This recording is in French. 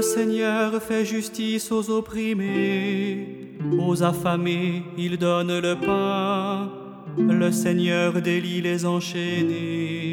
Le Seigneur fait justice aux opprimés, aux affamés il donne le pain. Le Seigneur délie les enchaînés.